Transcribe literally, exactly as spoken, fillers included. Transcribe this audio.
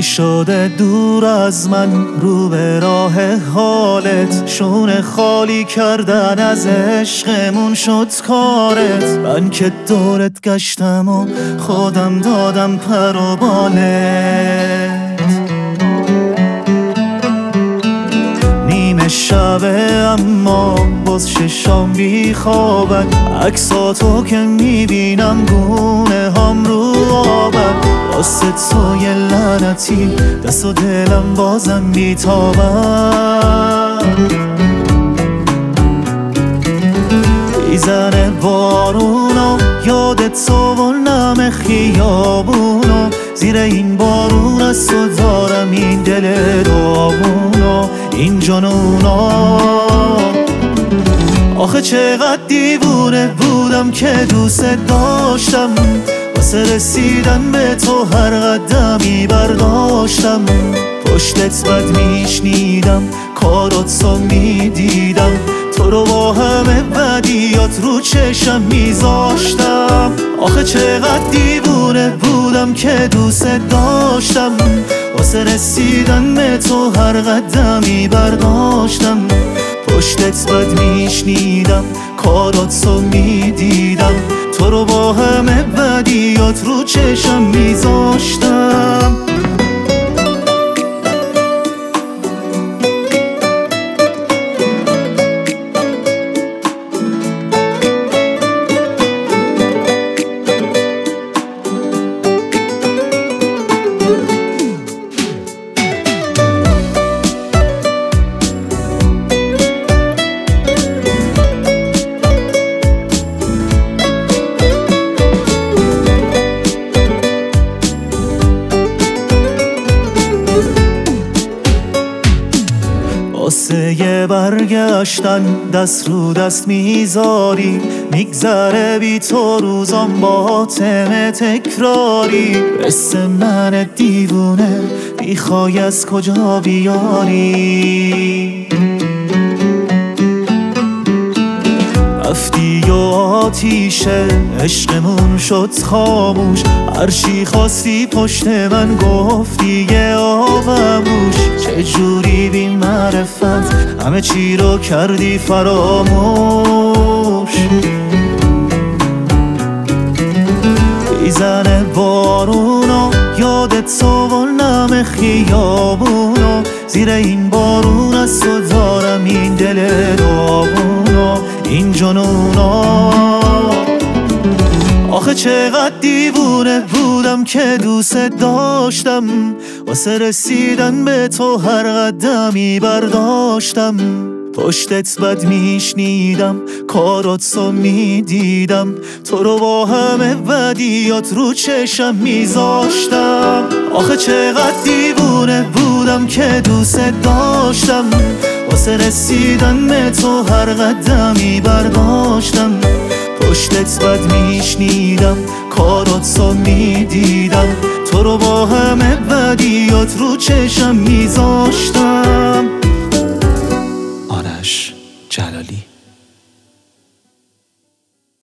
چی شده دور از من رو به راه حالت؟ شونه خالی کردن از عشقمون شد کارت. من که دورت گشتم و خودم دادم پر و بالت. نیمه شبه اما باز ششام بی خوابن، عکساتو که میبینم گونه هم رو آبن. واسه تو یه لعنتی دست و دلم بازم بیتابن. میزنه بارونو یادت تو و نم خیابونو، زیر این بارون از تو دارم این دل داغونو، این جنونو. آخه چقدر دیوونه بودم که دوست داشتم، واسه رسیدن به تو هر قدمی برداشتم. پشتت بد میشنیدم کاراتو میدیدم، تو رو با همه بدیات رو چشم میذاشتم. آخه چقدر دیوونه بودم که دوست داشتم، واسه رسیدن به تو هر قدمی برداشتم. پشتت بد میشنیدم کاراتو میدیدم، تو رو با همه بدیات رو چشم میذاشتم. واسه یه برگشتن دست رو دست میذاری، میگذره بی تو روزام با حاتم تکراری. مثل من دیوونه میخوای از کجا بیاری؟ رفتی و آتیشه عشقمون شد خاموش، هرچی خواستی پشت من گفتی یه آبموش. چجوری بی معرفت همه چی رو کردی فراموش؟ میزنه بارونو یادت تو و نم خیابونو، زیر این بارون از تو دارم این دل داغونو، این جنونو. آخه چقدر دیوونه بودم که دوست داشتم، واسه رسیدن به تو هر قدمی برداشتم. پشتت بد میشنیدم کاراتو میدیدم، تو رو با همه بدیات رو چشم میذاشتم. آخه چقدر دیوونه بودم که دوست داشتم، واسه رسیدن به تو هر قدمی برداشتم. پشتت بد میشنیدم کاراتو میدیدم، تو رو با همه بدیات رو چشم میذاشتم. آرش جلالی.